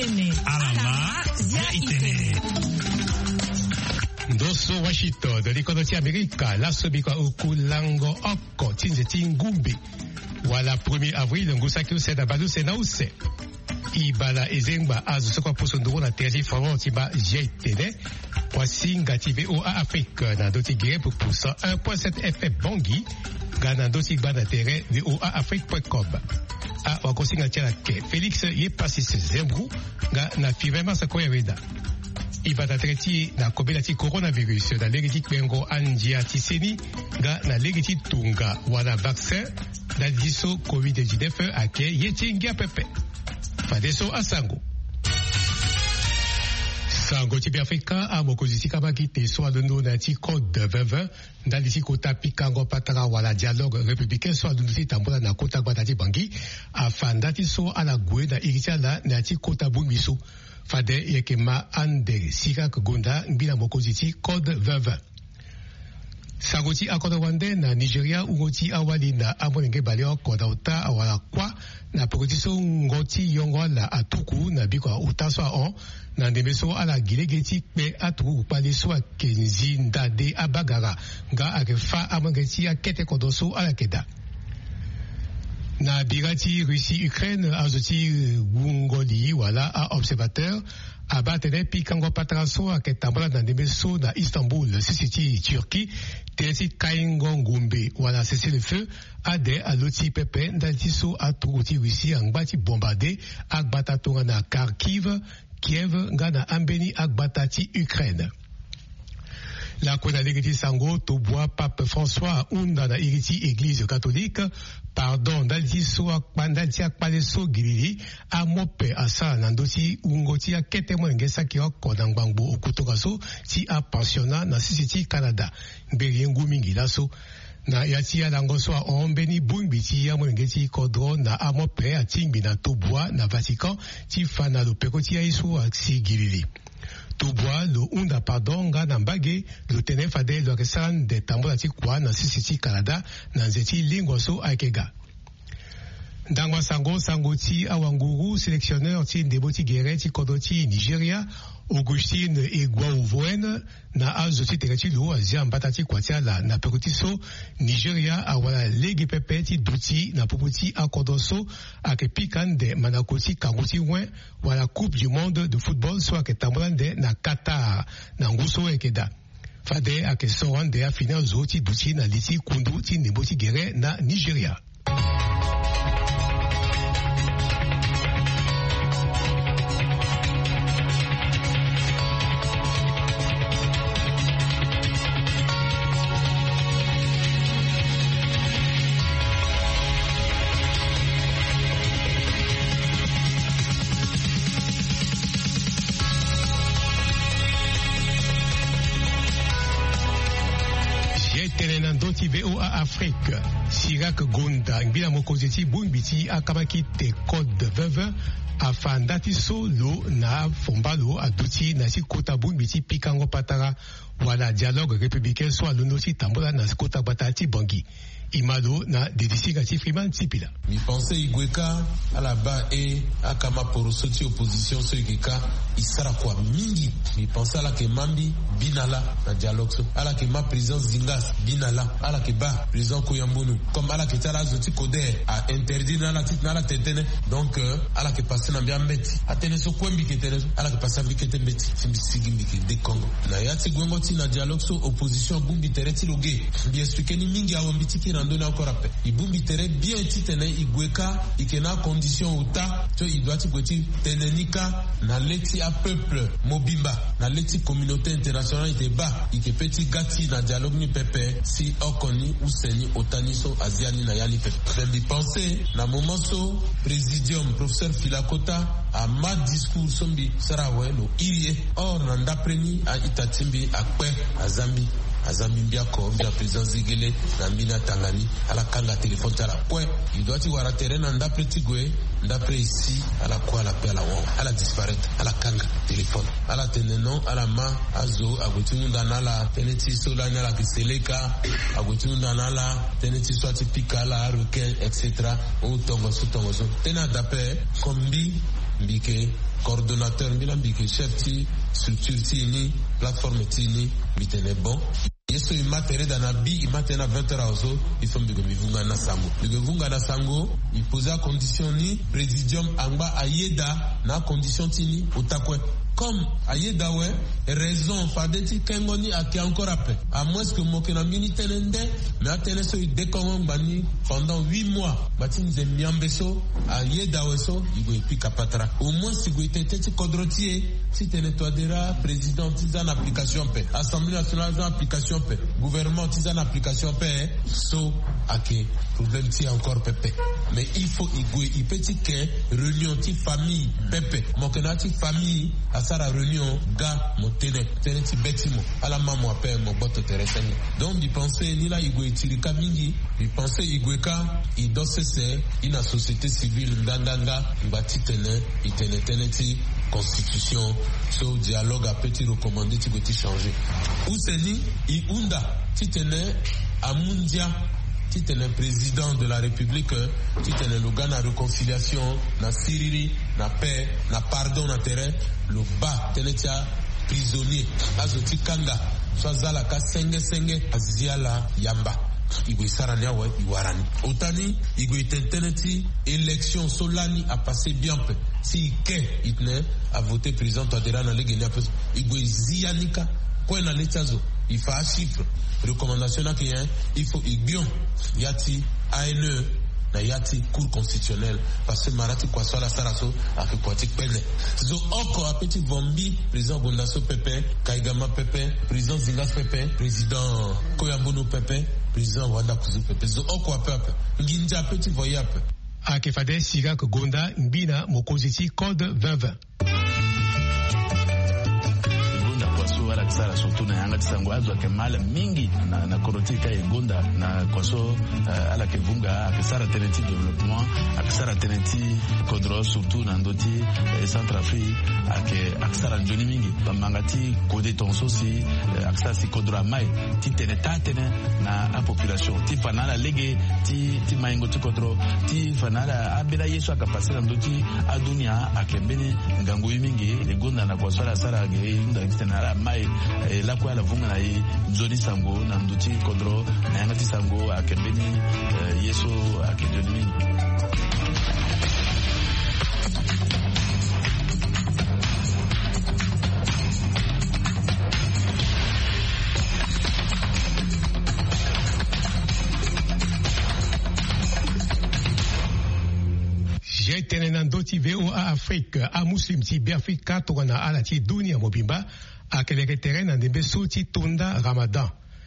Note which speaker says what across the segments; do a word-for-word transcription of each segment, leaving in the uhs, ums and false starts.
Speaker 1: itene.
Speaker 2: Alama ya itene.
Speaker 3: Ndoso Washington, likonoti Amerika, la sobikwa ukulango oko, tinze tingumbi. Wala premier avril, ngusaki useda balu sena use. Ibala ezengba azu sokwa pusunduru na terji fawon tiba jetene. Wasinga T V O A Afrique, na doti gire pour poussa un virgule sept F M Bongi, gana doti bana terre V O A Afrique point com. A wakosinga tjala ke, Félix ye passis zembru, ga na fivema sa koya weda. Ibata treti na kobelati coronavirus na legiti kwengo anjia tiseni ga na legiti tunga wana vaccin na diso covid dix-neuf ake yetingia pepe. Fadeso asango. Sango tibi Afrika a mokozisi kabaki te so adondo na ti code vingt vingt na disi kota pikango patara wala dialogue républicain so adondo ti tambola na kota gbata bangi afanda ti so ala gwe na iritia na ti kota bungiso. Fade yekema ande sika kugunda ngila mokoziti code vingt vingt. Sagoti akoda wande na Nigeria ungoti awali na amonenge bale akoda uta awala kwa na pokotiso ngoti yongo la atuku na bikwa utaswa on na ndemeso ala gilegeti pe atuku kupale so akenzi ndade abagara nga akefa amangeti akete kodoso ala keda. Na bigati Russie Ukraine azoti wungoli wala a observateur abatene pikango patraso aketambola na ndemeso na Istanbul sisiti Turquie tesi kaingo ngumbe wala cessez le feu ade aloti pepe ndatiso atukuti Russie angbati bombardé agbata tonga na Kharkiv Kiev ngana ambeni agbatati Ukraine. La kona legiti sango to bois pape François unda na iriti église catholique pardon dalti so akpandati akpaleso gilili amope asa nandosi ungoti akete mwengesa ki okona ngbango okutoka so ti a pensionnat na sisiti Canada mberi ngumi ngilaso na yati ya langoso a ombeni bungbi ti ya mwengeti kodro na amope atingbi na to bois na Vatican ti fana lo pekoti ya isu aksi gilili. Tubwa lo unda pardon nga na mbage lo tenefade lo kesan de tambola ti kwa na sisiti Canada na nzeti lingwa so akega. Ndangwa sango sango ti awanguru sélectionneur ti ndeboti gere ti kodo ti Nigeria Augustine Egwauvoen na azo ti tereti lo azia mbata ti kwa ti ala na pekoti so Nigeria awala lege pepe ti duti na poputi akodo so ake pikande manakoti kanguti wen wala Coupe du Monde de football so ake tambolande na Qatar na nguso ekeda. Fade ake sorande a final zo ti duti na liti kundu ti ndeboti gere na Nigeria. V O A Afrique, Sirak Gonda, Ngbila Mokozeti, Bungbiti, Akabaki, te code vingt vingt, afandati solo na fombalo aduti na si kota Bungbiti, Pikango Patara, wala dialogue républicain, soit l'unosi tambola na kota batati bangi. Imalo na dedisigati Freeman Tipila.
Speaker 4: Mi pensais Igweka à la bas et à Kama Porosoti opposition so Igweka isara kwa mingi. Mi pensais à la ke Mambi binala na dialogue so. À la ke ma président Zingas binala. À la ke ba président Koyambunu. Comme à la ke tala zoti Koder a interdit na la tit na la tetene. Donc à la ke passe na bien mbeti. Atene so kwembi ke tene. À la ke passe mbi ke tembeti. Simbi sigimbi ke de Congo. Na yati gwengo ti na dialogue so opposition bumbi tereti loge. Bi expliquer ni mingi awambiti ki ndona encore après ibumbi tere bien titene igweka ikena condition uta so idwati kweti tenenika na leti a peuple mobimba na leti communauté internationale iteba ikepeti gati na dialogue ni pepe si okoni useni otani so aziani na yali pepe bi penser na moment so présidium professeur Filakota a ma discours sombi sarawe lo irie or na ndapreni a itatimbi akpe azambi azambia ko via président Zigele na mina Tangani ala kanga téléphone tala point il doit y avoir terrain en d'après tigwe d'après ici ala quoi la pela wa ala disparaître ala kanga téléphone ala teneno ala ma azo agutunda nala teneti sola nala kiseleka agutunda nala teneti swati pikala requin etc ou tongo su tongo so tena d'après kombi mbike coordonnateur mbila mbike chef ti structure ti ni plateforme ti ni mitene bon yeso imatere dana bi imatere na vingt heures ozo il faut mbike mivunga na sango mbike vunga na sango il posa condition ni presidium angba ayeda na condition ti ni utakwe comme ayeda we raison fadeti kengoni ake encore après à moins que mokena mini tenende mais atene so idekongo bani pendant huit mois batin ze miambeso ayeda we so igo epika patra au moins si go itete ti kodrotie si tene toadera président tizan application pe assemblée nationale en application pe gouvernement tizan application pe so ake problème ti encore pepe mais il faut igo i petit que réunion ti famille pepe mokena ti famille asara réunion ga motene tene ti betimo ala mamu ape mo boto teresenge donc bi penser ni la igo itirika mingi bi penser igo ka i dosese ina société civile ndandanga ngati tene itene tene ti constitution so dialogue a petit recommandé ti goti changer ou seni i unda ti tene amundia ti tene président de la république ti tene le gars na réconciliation na siriri na paix na pardon na terrain le bas tene tia prisonnier azoti kanga so azala ka senge senge aziala yamba igo isarani awe iwarani otani igo itentene ti élection solani a passé bien peu si ke itne a voté président Touadéra na legeni apes igo izianika ko na letazo il faut un chiffre recommandation na kien il faut igbion yati A N E na yati cour constitutionnelle parce que marati kwa swala saraso afikwati pene zo oko apeti vombi président Bondaso Pepe Kaigama Pepe président Zingas Pepe président Koyambono Pepe président Wanda Kuzu Pepe zo oko apepe nginja apeti voyape
Speaker 3: akefade siga Gonda mbina mokoziti code vingt vingt
Speaker 1: wala kisara surtout na yanga tisango azwa ke mala mingi na na korotika egonda na kwaso uh, ala ke vunga akisara tenenti développement akisara tenenti kodro surtout na ndoti eh, Centrafrique ake akisara njoni mingi bamangati kode tonso si uh, akisara si kodro mai ti tene tatene na a population ti fanala lege ti ti maingo ti kodro ti fanala abela yesu akapasira ndoti adunia akembeni ngango mingi egonda na kwaso la sara ge nda extenara mai e la kwa la vunga na i nzoni sango na nduti kodro na yanga ti sango akembeni uh, yeso akendoni
Speaker 3: J'ai tenen doti V O A Afrique a muslim ti Biafrika tokana ala ti dunia mobimba a keleke terrain na ndembe soti tonda Ramadan.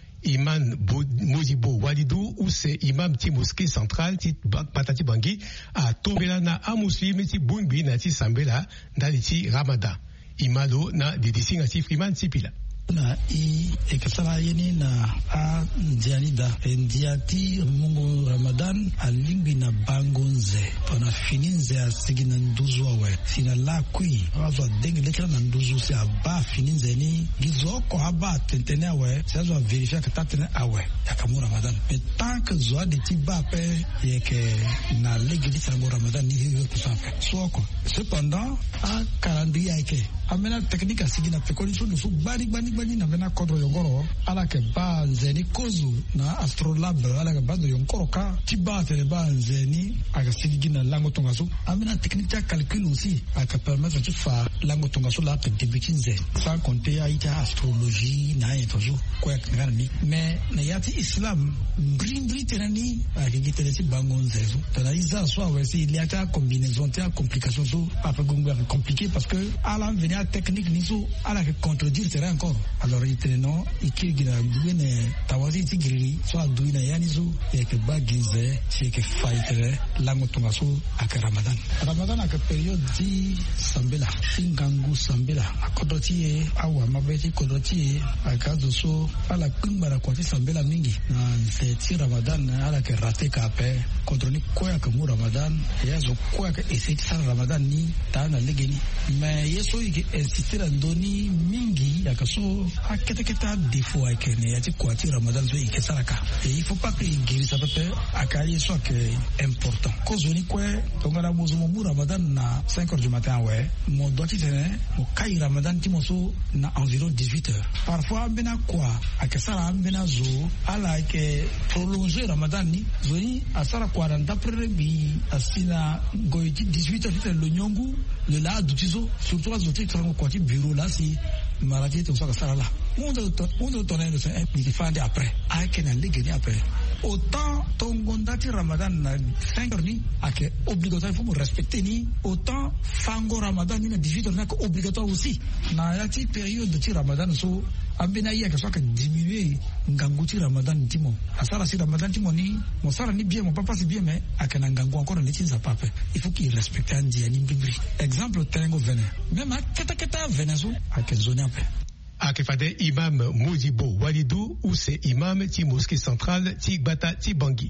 Speaker 3: Iman Modibo Walidou ou c'est imam ti mosquée centrale ti Patati Bangui a tombela na a muslim ti Bungbi na ti sambela ndali ti Ramadan. Imalo na didisinga ti Freeman Tipila.
Speaker 5: Na i ekasala yeni na a ndianida ndiati mungu Ramadan alimbi na bangonze pona fininze asigi na nduzu awe sina la kui wazo dengi lekela na nduzu si aba fininze ni gizoko aba tentene awe sazo verifia que tatene awe yakamu Ramadan mais tant que zo de tiba pe yeke na legi di sango Ramadan ni hiyo kusafe soko cependant a calendrier yake amena technique asigi na pekoni so nusu bari bani bani na vena kodro yongoro ala ke ba nzeni kozu na astrolab ala ke ba do yongoro ka tiba te ba nzeni aga sigi na lango tongaso amena technique ya calcul aussi aka permettre de faire lango tongaso la pe debikinze sans compter ya ita astrologie na etozo ko ya ngana ni mais na yati islam grindri tenani aga gitele ti bango nzezo tana isa so awesi il y a ta combinaison ta complication so pas gongo compliqué parce que ala venir technique ni so ala ke contredire terrain encore alors il teneno ikigina gwene tawazi tigiri so aduina yani so yeke bagize yeke fighter lango tongaso aka Ramadan Ramadan aka period di sambela singangu sambela akodoti awa mabeti kodoti aka doso ala kumbara kwa sambela mingi na seti Ramadan ala ke rate ka pe kontroni koya ka mu Ramadan yazo koya ka eseti sa Ramadan ni tana legeni mais yeso yike insister la ndoni mingi ya kaso a kete keta défaut avec ne ya ti kwati Ramadan zo ikesaraka et il faut pas que guérir ça peut akaye soit que important cause ni quoi donc la mozo mo Ramadan na cinq heures du matin ouais mon doit ti tene mo kai Ramadan ti moso na environ dix-huit heures parfois bena quoi akesara bena zo ala ke prolonger Ramadan ni zo ni asara kwa d'après bi asina goiti dix-huit heures le nyongu le la dutizo surtout az doté trango kwati bureau là si maladie tout ça ça là on doit on doit donner le c'est il faut après a que na ligue après autant tongondati Ramadan na cinq heures ni ake obligatoire il faut respecter ni autant fango Ramadan ni na dix-huit heures na obligatoire aussi na yati période de Ramadan so ambena iya que soit que diminuer nganguti Ramadan timo asara si Ramadan timo ni mo sara ni bien mon papa c'est bien mais akana ngangu encore ne tient ça pas il faut qu'il respecte un dia ni bibri exemple tengo venin même à keta keta venezo ake zone après
Speaker 3: Akefade imam Modibo Walidou ou c'est imam ti mosquée centrale ti Gbata ti Bangui.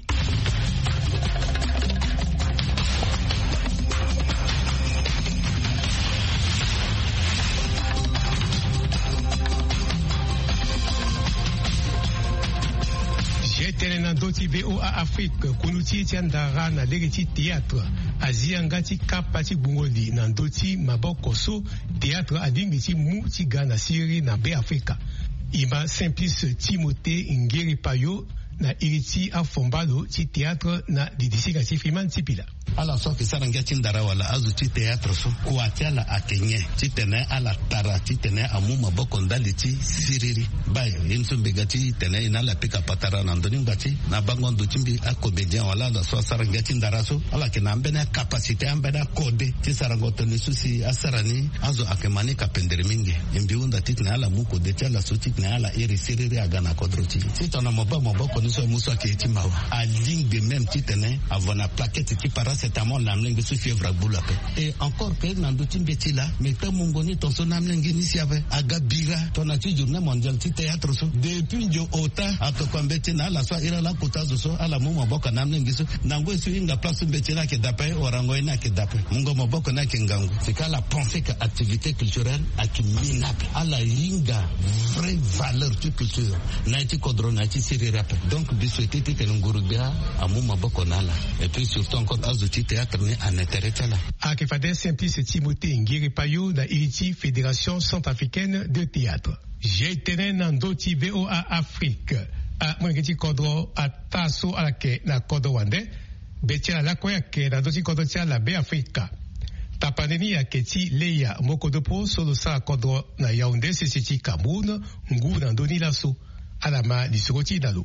Speaker 3: Tenenando ti V O A Afrique kunuti tiandara na legeti théâtre azianga ti kapa ti bungoli nando ti maboko so théâtre adingi ti mu ti Ghana siri na be Afrika ima Simplice Timothée Ngeri Payo na iriti afombalo ti théâtre na didisika ti Freeman Tipila
Speaker 6: ala so ki saranga ti ndara wala azu ti théâtre so kuatiala akenye ti tene ala tara ti tene amu maboko ndali ti siriri bayo yinso mbega ti tene ina la pika patara na ndoni ngati na bango ndo timbi a comédien wala la so saranga ti ndara so ala ke na mbena capacité ambena code ti sarango toni susi asarani azu akemani kapendere mingi imbi unda ti tene ala muko de tela so ti tene ala iri siriri agana kodroti ti tona maboko maboko ni so muso ke ti mawa a ligne de même ti tene avona plaquette ti para c'est à mon lamling su fièvre boula et encore que nando timbeti là mais ta mongoni ton son lamling ni siave agabira ton ati journée mondiale ti théâtre so depuis ndio ota atokwambeti na la so ira la kotazo so ala mu maboko namling so nango su inga place mbeti la ke dapai orango ina ke dapai mungo maboko na ke ngangu c'est qu'à la penser que activité culturelle akiminable ala inga vraie valeur de culture na ti kodro na ti siri rap donc bisouté ti ke ngurubia amu maboko nala et puis surtout encore azuti théâtre ni en intérêt là
Speaker 3: Akefade Simplice Timothée Ngiri Payo na iriti Fédération centrafricaine de théâtre j'ai tenen nando ti V O A Afrique a mwengeti kodro ataso alake na kodro wande betia la koya ke na doti kodro tia la be Afrika tapaneni ya keti leya mokodo po solo sa kodro na Yaoundé sisiti Cameroun ngu na ndoni laso alama lisogoti dalo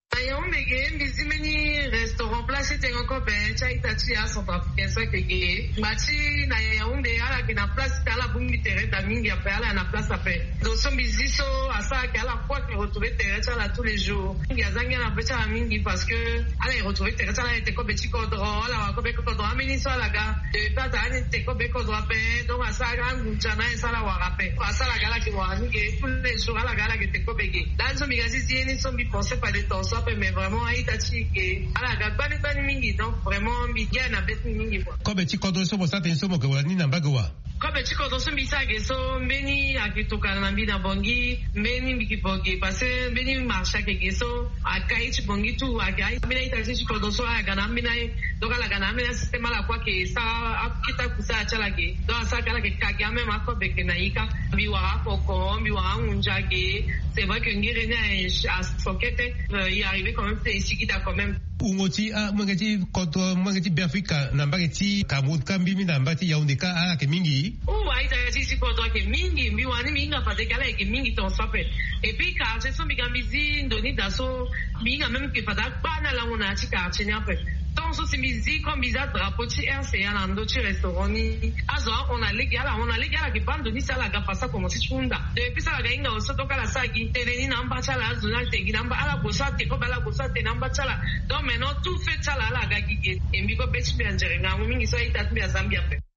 Speaker 7: Ayombe bizimeni restaurant place te encore ben chai tati a centrafricain ça que ge mati na Yaoundé ala ke na place ala bungi terre da mingi après ala na place après donc son biziso asa ke ala fois que retrouver terre ala tous les jours ngi azangi na becha la mingi parce que ala retrouver terre ala était ko beti kodro ala ko be kodro ameni so ala ga de pas ala te ko be kodro pe donc asa ga ngujana esa la wa rappel asa la gala ki wa ngi tous les jours ala gala ke te ko bege dans son bigazi ni son bi penser pas de temps mais vraiment Haïti que ala ga bani bani mingi donc vraiment biga na bet mingi quoi
Speaker 3: ko beti kodro so bosta ten so bo ko ni na bagwa
Speaker 7: ko beti kodro so mbisa ge so mbeni akitoka na mbina bongi mbeni mbiki bongi parce que mbeni marcha ke ge so akai chi bongi tu akai mbina itachi chi kodro so aga na mbina donc ala ga na mbina système ala kwa ke sa akita kusa chala ge donc sa kala ke ka ga même ako be ke na ika biwa ko ko biwa unja ge c'est vrai que ngirene a sokete y arriver quand même c'est ici qui t'a quand même
Speaker 3: umoti a mangati kodro mangati Afrika na mbagati Cameroun kambi na mbati Yaoundé ka ala ke mingi
Speaker 7: ou aita si kodro ke mingi biwa ni minga pa de kala ke mingi ton sape et puis car je so migambizi ndoni daso minga même que pa da bana la mona ti ka chini après donc so simizi comme bizarre drapeau ti R C A na ndo ti restaurant ni azo on a legala on a legala ke bando ni sala ga pasa como si chunda et puis sala ga inga so to kala sagi teneni na mbacha la azo na te gina mba ala bosa te ko bala bosa te na mbacha la donc maintenant tout fait ça là la ga gige et mbiko beti bi anjere nga mingi so ita mi Zambia pe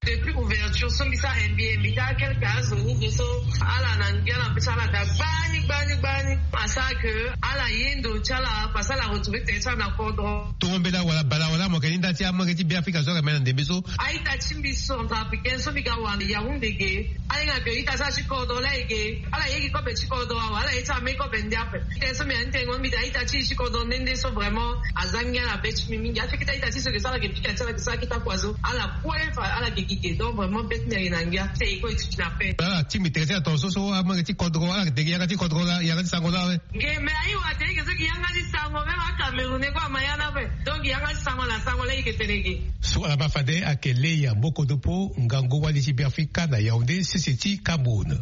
Speaker 7: depuis ouverture sombisa mbie mbika quelques cas au niveau so ala nangia na pesa la bani bani bani asa que ala yendo chala pasa la retrouver tesa na kodro
Speaker 3: tombela wala bala wala mo kelinda ti amwe ti bia Afrika so ka mena ndembeso
Speaker 7: aita chimbiso ntapiken so bika wanda ya undege ala ke ita sa chikodo lege ala yeki ko be chikodo ala ita me ko bende ape keso me antengo mi da ita chi chikodo nende so vraiment azangia la bech mimi ya fikita ita chi so ke sala ke pika chala ke sa kita kwazo ala poefa ala ke kike donc vraiment bet ne inangia te ko itu na pe
Speaker 3: ala timi te ya to so so amwe ti kodro ala de ya ti kodro ya ti sango la we
Speaker 7: ke me ai wa te ke so ki yanga ti sango me ma Cameroun ko mayana pe donc yanga ti sango la sango le ke terege
Speaker 3: so ala ba fade akele ya boko dopo ngango wa di Afrika na Yaoundé sisiti Cameroun.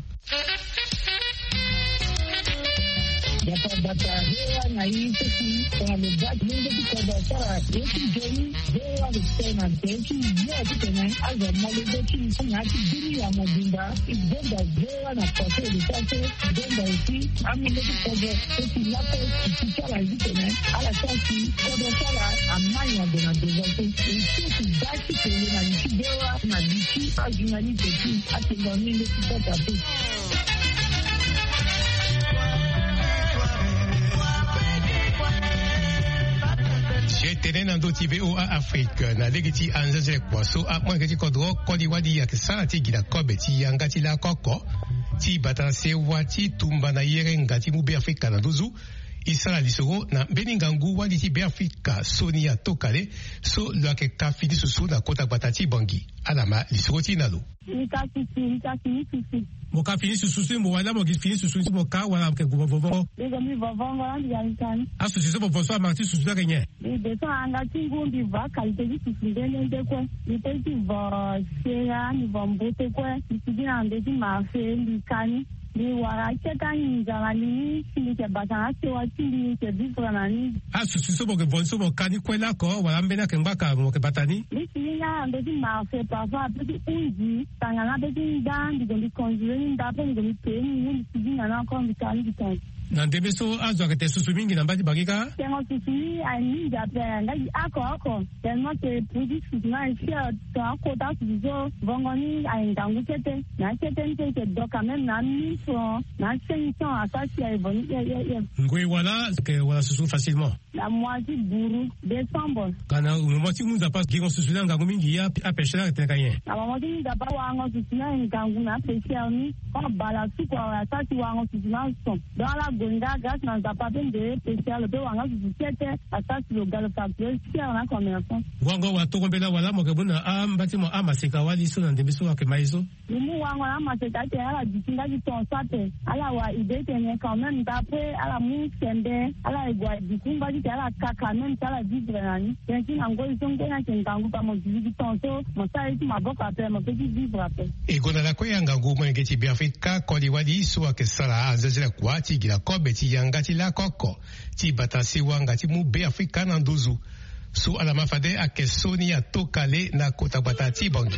Speaker 8: Dapat data hewa na hii sisi kwa mbati mungu kwa sara yetu jeni hewa vitena yetu yote tena aza malizo chini kuna hati dini ya mabinda igenda hewa na kwa sasa sasa igenda iti ami ndio kwa yetu lapo kichara hizi tena ala sasa kwa sara amanya dona dezote iti basi kwa na nchi hewa na nchi ajunani tetu atingani ndio kwa tabu.
Speaker 3: Tenen ando ti V O A Afrique na legiti anzaze kwaso a mwangeti kodro kodi wadi ya kisala ti gida kobe ti yangati la koko ti batanse wati tumba na yere ngati mu be Afrika na dozu isala lisoro na beningangu wadi ti be Afrika Sonia Tokale so lwake ka fini susu na kota batati bangi alama lisoro ti nalo
Speaker 8: nika sisi nika sisi
Speaker 3: moka fini susu mo wala mo fini susu mo ka wala ke go vovo
Speaker 8: ego mi vovo ngala ndi yankan
Speaker 3: asu susu mo voso amati susu da kenye
Speaker 8: ni de so anga tingu ndi va kalite di susu ndene ndekwe ni te ti va sera ni va mbote kwe ni ti ande ti ma fe ndi kani ni wara cheka njala ni ni ke batanga se wati ni ke vivre na ni
Speaker 3: asu susu mo ke vonso mo kani kwela ko wala mbena ke ngaka mo ke batani
Speaker 8: ni ti ya ande ti ma fe parfois petit unji tangana petit ndandi ndi konjure ndapo ndi peni ni ti na ko ndi kani ndi
Speaker 3: na ndebe so azwa ke te susu mingi na mbadi bagika
Speaker 8: tengo susu ni ani jape ngai ako ako tellement que produit susu na sia to ako ta susu vongoni aindangu tete na tete tete do quand même na mi so na cinq cents à ça si ay boni
Speaker 3: ngoi wala ke wala susu facilement
Speaker 8: la moitié buru décembre
Speaker 3: kana umoti munza pas ki susu na ngangu mingi ya apesha na tete kanye
Speaker 8: na moitié da ba wango susu na ngangu na pesha ni ko bala su ko ya ta ti wango susu na so dans la gonda gas na zapaten de pesha le wango susu tete à ça si le galo facteur si na commerçant
Speaker 3: wango wa to kombela wala mo ke buna am batimo amaseka wali so na ndebe so ke maizo
Speaker 8: mu wango na maseka te ala dikinga di ton sate ala wa ide tene quand même d'après ala mu sende ala igwa dikumba di ala kaka même ala vivre nani tenti ngo isonge na kengangu pa mo di ton so mo sai ti maboka pe mo petit vivre après
Speaker 3: e gona la ko yanga ngo mo ngeti bi Afrika ko di wadi so ke sala anzazela kwa ti gila ko be ti yanga ti la koko ti batasi wanga ti mu be Afrika na ndozu so ala mafade ake Sonia Tokale na kota batati bangi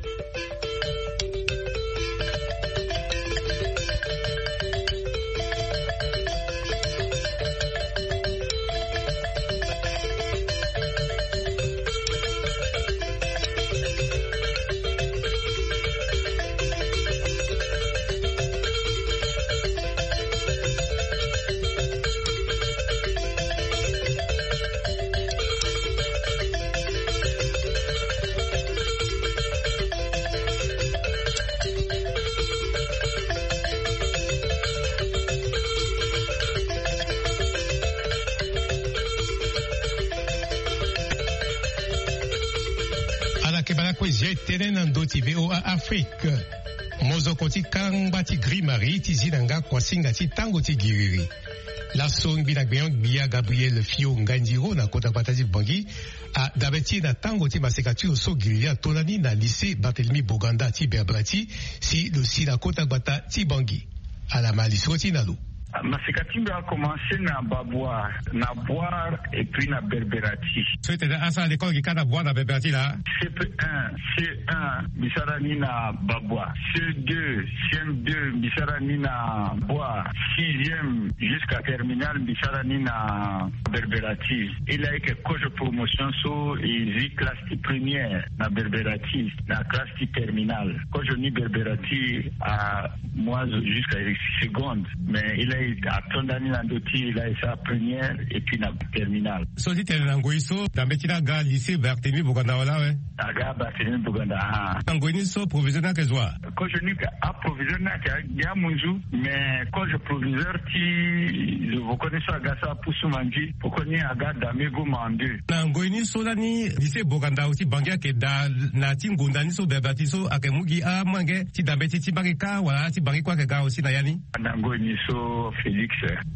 Speaker 3: tenen ando ti V O A Afrique mozo koti kangba ti grimari ti zinanga kwa singa ti tango ti giriri la song bina gbeyon biya Gabriel Fio Ngandiro na kota batati bangi a dabeti na tango ti maseka ti oso giriri a tonani na lycée Barthélemy Boganda ti Berbrati si le si na kota bata ti bangi ala malisro ti nalo
Speaker 9: Masekatimbe a commencé na Baboire, na Boire et puis na Berberati.
Speaker 3: C'était à ça à l'école qui a boire na Berberati là.
Speaker 9: C P un, C un, bisara ni na babwa. C deux, C M deux, bisara ni na bois. Sixième jusqu'à terminale, bisara ni na Berberati. Il a été coach de promotion sur les classe première na Berberati, na classe terminale. Coach ni Berberati à moi jusqu'à seconde, mais il a été à Tondani Nandoti, il a été sa première et puis na terminale.
Speaker 3: So dit elle nangoiso d'ambetina ga lycée Barthélemy Buganda wala ouais.
Speaker 9: Aga Barthélemy Buganda ah.
Speaker 3: Nangoiniso provisionnaire que joie.
Speaker 9: Coach ni a provisionnaire qui a munju, mais coach proviseur qui je vous connais ça Gasa Poussoumanji, pour connaître Aga Damego Mandu.
Speaker 3: Nangoiniso lani lycée Buganda aussi bangia ke da na tingunda ni so bebatiso akemugi a mange ti dambeti ti bagika wala ti bangi kwa ke ga aussi na yani.
Speaker 9: Nangoiniso Félix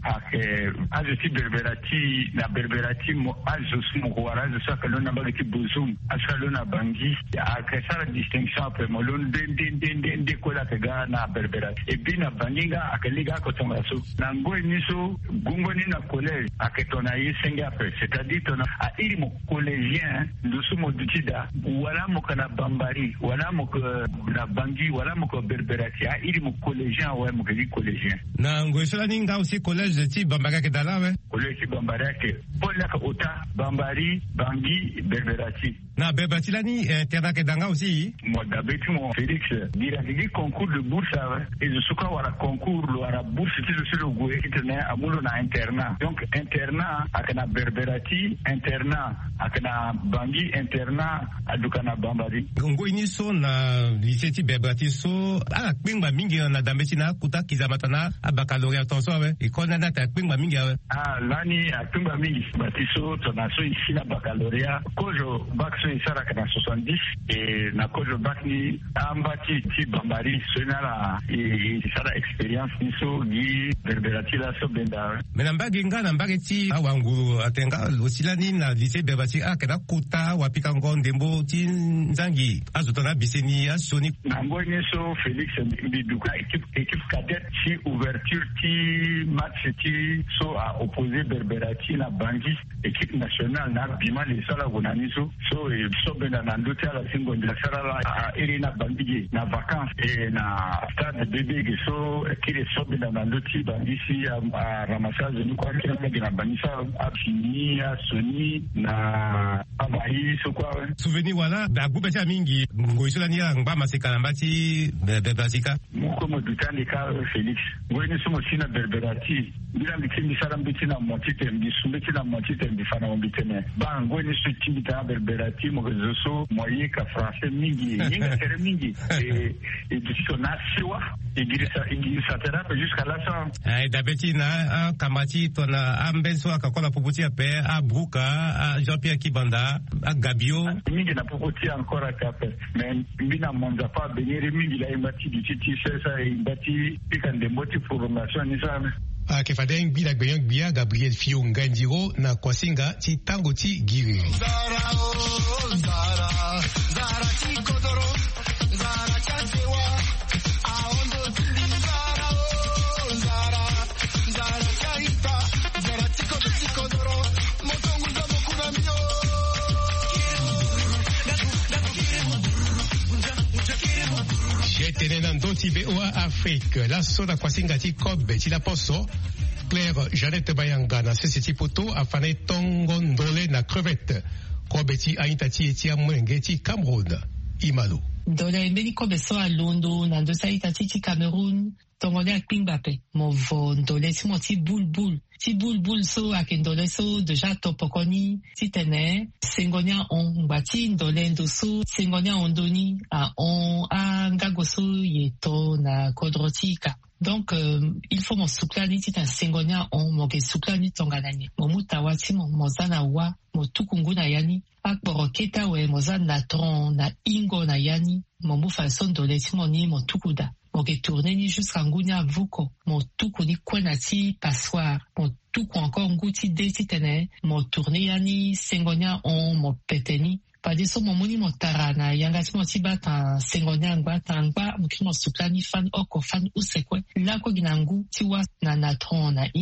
Speaker 9: ake aje Berberati na Berberati mo aje mo wala je sais que l'on a bagiti bozum asalo na bangi ake sala distinction après mo l'on den den den den de kola ke ga na Berberati et puis na banginga ake liga ko tongaso nangoiniso gungo ni na collège ake tona yi senga après c'est-à-dire tona a iri mo collégien ndusu mo dutida wala mo kana bambari wala mo na bangi wala mo ko Berberati a iri mo collégien ouais mo ke collégien
Speaker 3: na ngoiso ni nga aussi collège ti bambaka ke dala ouais
Speaker 9: collège bambara ke pola ka ota bambari bangi Berberati
Speaker 3: na Berberati lani terra ke danga aussi
Speaker 9: mo dabeti mo Félix dira di concours de bourse et je souka wala concours lo ara bourse ti le lo goe kitne amulo na internat donc internat akana Berberati internat akana bangi internat adukana bambari
Speaker 3: ngoini so na lycée ti Berberati so ala kpingba mingi na dambeti na kuta kizamatana abakaloria tonso ouais école na ta kpingba mingi
Speaker 9: ah lani akpingba mingi batiso tonaso ici na baccalauréat kojo bac so isara kana soixante-dix et na kojo bac ni ambati ti bambari so na la e isara expérience ni so gi Berberati la so benda
Speaker 3: mais mbagi nga na mbagi ti awanguru atenga osilani na lycée Berberati akena kuta wapika ngondembo ti nzangi azotona biseni asoni
Speaker 9: ngoni so Félix biduka équipe équipe cadette si ouverture ti match ti so a opposé Berberati na bangi équipe nationale na bima les sala gonaniso so e so benda na ndote ala singo de sala la iri na bangi na vacances et na stade bébé so kile so benda na ndote bangi si a ramassage ni kwa kile na bangi sa a fini a soni na abai so kwa
Speaker 3: souvenir wala da gube cha mingi ngoiso la ni ngba maseka mbati Berberati
Speaker 9: muko mo dutani ka Félix ngoni so mo sina Berberati bila mikini sara mbitina motite mbisumbe na motite mbifana mbitene ba ngoni so tibita Berberati mo zo moye ka français mingi ninga tere mingi et et dictionnaire siwa igirisa igirisa tera jusqu'à la fin
Speaker 3: ai dabeti na kamati tona ambenso akakola puputi ape a Bruka a Jean-Pierre Kibanda a Gabio
Speaker 9: mingi na puputi encore akape mais mbina monza pa benere mingi la imbati dititi sesa imbati pikande moti formation ni sana
Speaker 3: ke fadeng bila gbeyon bia Gabriel Fio Ngandiro na kwasinga ti tango ti giri zara o zara zara ti kodoro zara chatewa aondo ti zara o zara zara chaita zara ti kodoro ti kodoro motongu za mokuna mio Tenenando ti B O A Afrique la soda kwasinga ti kobe ti la poso Claire Jeannette Bayanga na sese ti poto afane tongo ndole na crevette kobe ti aita ti eti amwenge ti Cameroun Imalo
Speaker 10: Dole mbeni kobe so alondo na ndosa ita ti ti Cameroun tongole akpingbape mo vo ndole ti mo ti bulbul ti bulbul so akendole so deja topokoni ti tene sengonia on ngba ti ndole ndo so sengonia ondoni a on a ngago so ye to na kodrotika donc euh, il faut mon suklani ti ta sengonia on mo ke suklani tonganani mo mutawa ti mo mozana wa mo tukungu na yani akboro keta we mozana na tron na ingo na yani mo mufa so ndole ti mo ni mo tukuda mo ke tourner ni jusqu'à ngunya vuko mo tuku ni kwena ti passoire mo tuku encore nguti de ti tene mo tourner yani sengonia on mo peteni padi so mo moni mo tarana yanga ti mo ti bata sengonia ngba tangba mo ki mo suklani fan oko fan usekwe la ko ginangu ti wa na natron na ingo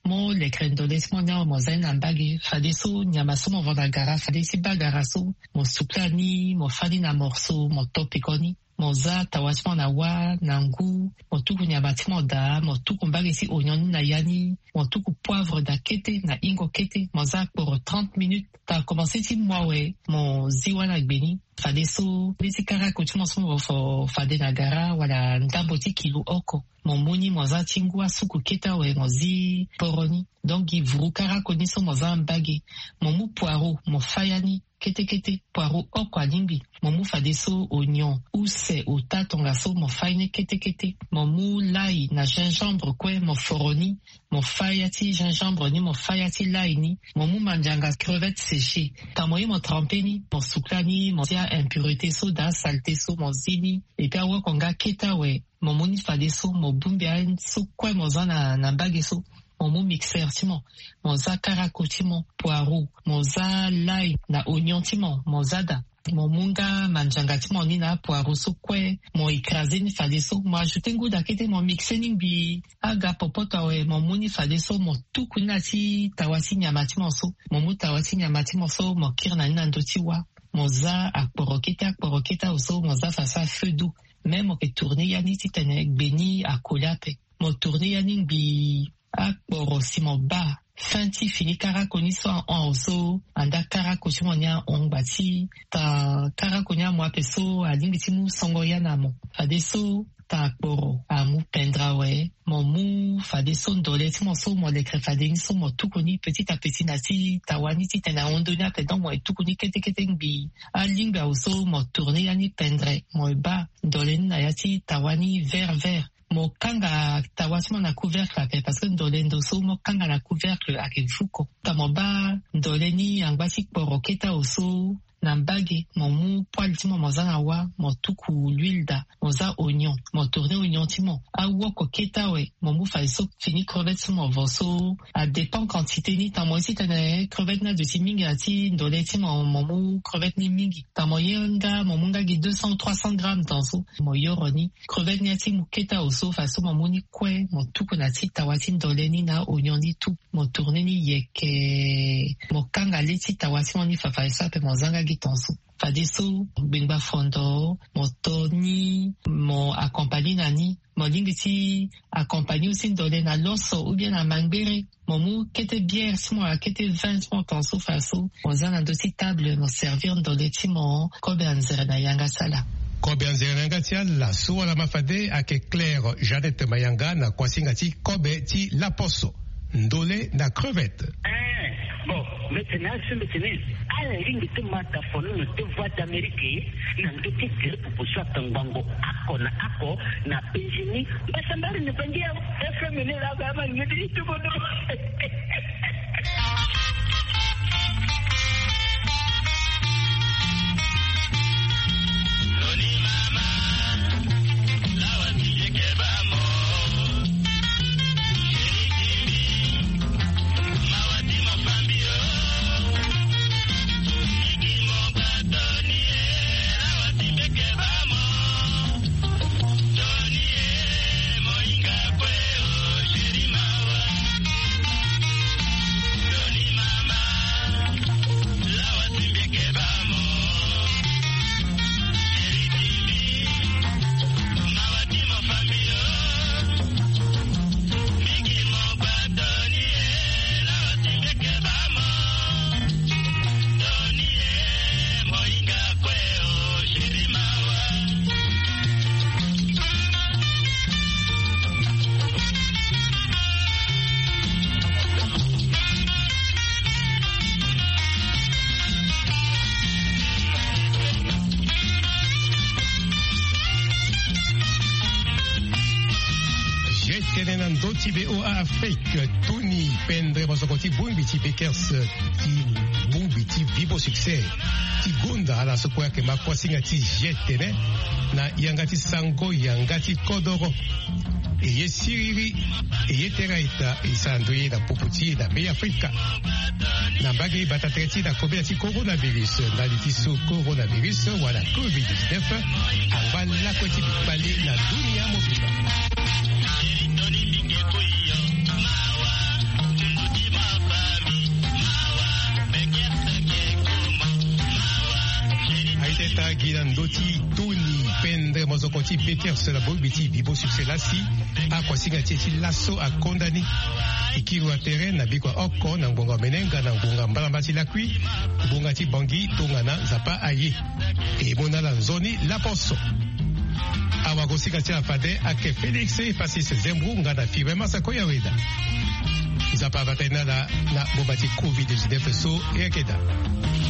Speaker 10: mo lekre ndolesi mo nya mo zai na mbagi fade so nyama so mo vona gara fade si bagara so mo suklani mo fadi na morso mo topikoni mo za tawati mo na wa na ngu mo tuku nyama ti mo da mo tuku mbagi si onion na yani mo tuku poivre da kete na ingo kete mo za pour trente minutes ta commencé ti moi we mo ziwa na gbeni fade so bisi kara ko ti mo so mo fo fade na gara wala ndambo ti kilo oko mo moni mo za tingua suku keta we mo zi poroni donc i vuru kara ko ni so mo za mbagi mo mu poireau mo fayani kete kete poireau oko alimbi mo mu fade so oignon use o tatonga so mo fayne kete kete mo mu lai na gingembre kwe mo foroni mo fayati gingembre ni mo fayati lai ni mo mu manjanga crevette séchée ta mo mo trempé ni mo suklani mo tia impureté so da saleté so mo zini et puis awa konga keta we mo moni fade so mo bumbia so kwe mo za na na mbagi so mo mu mixer ti mo mo za karako ti mo poireau mo za lai na oignon ti mo mo za da mo munga manjanga ti mo ni na poireau so kwe mo écrasé ni fade so mo ajouté ngu da kete mo mixé ni bi aga popoto we mo muni fade so mo tuku na ti tawati nyama ti mo so mo mu tawati nyama ti mo so mo kirna ni na ndo ti wa mo za akporoketa akporoketa so mo za fasa feu doux même mo ke tourner yani ti tene gbeni akola pe mo tourner yani bi akporo si mo ba fin ti fini kara koni so en so anda kara ko ti mo nya on bati ta kara ko nya mo ape so alingi ti mu songo ya na mo fade so ta akporo a mu pendra we mo mu fade so ndole ti mo so mo lekre fade ni so mo tukuni petit à petit na ti tawani ti tena ondonia pe donc mo tukuni kete kete ngi alingi a so mo tourner yani pendre mo ba ndole na ya ti tawani vert vert mo kanga tawati mo na couvercle ape parce que ndole ndo so mo kanga na couvercle ake fuko ta mo ba ndole ni angbasi kporo keta oso na mbagi mo mu poil ti mo mo za na wa mo tuku l'huile da mo za oignon mo tourner oignon ti mo awo ko keta we mo mu fa so fini crevette so mo vo so a dépend quantité ni ta mo si tene crevette na de ti mingi ati ndole ti mo mo mu crevette ni mingi ta mo yenga mo munga gi deux cents trois cents grammes dans so mo yoro ni crevette ni ati mu keta oso fa so mo mu ni kwe mo tuku na ti tawati ndole ni na oignon ni tout mo tourner ni yeke mo kanga le ti tawati mo ni fa fa sa pe mo zanga tonso fade so bengba fondo mo toni mo accompagné nani mo lingi ti accompagné aussi ndole na loso ou bien na mangbere mo mu kete bière si mo kete vin si mo tonso faso mo za na dosi table mo servir ndole ti mo kobe anzere na yanga sala
Speaker 3: kobe anzere na yanga ti ala so wala mafade ake Claire Jeannette Mayanga na kwasinga ti kobe ti laposo ndole na crevette.
Speaker 11: Bon, maintenant, ce maintenant, à la ligne de Matafon, nous te voix d'Amérique, nous te disons pour ça, Tangango, Ako, na Ako, na Péjini, mais ça m'a dit, ne pas dire, efféminé la gamme, il me dit tout le monde.
Speaker 3: Tibe o Afrique Tony Pendre Bosokoti Bumbi ti Bekers ti Bumbi ti Bibo Succès ti Gunda ala sokwa ke makwasinga ti jetene na yangati sango yangati kodoro eye siriri eye teraita isandoye na poputi na be Afrika na mbagi batatreti na kobe ti coronavirus na litiso coronavirus wala covid dix-neuf ambala kweti bipale na dunia mobile. Beta Gila Ndoti Tony Pendre Mozokoti Peters la Bolbiti Bibo Succelasi a Kwasinga Teti Lasso a condamné Ikiru a terrain na bikwa oko na ngonga menenga na ngonga mbalambati la kui ngonga ti bangi tongana zapa aye e mona la zoni la poso awa kosika ti afade ake Felix Fasis Zembru ngana fibre masako ya weda zapa vatena la na bobati covid dix-neuf so e akeda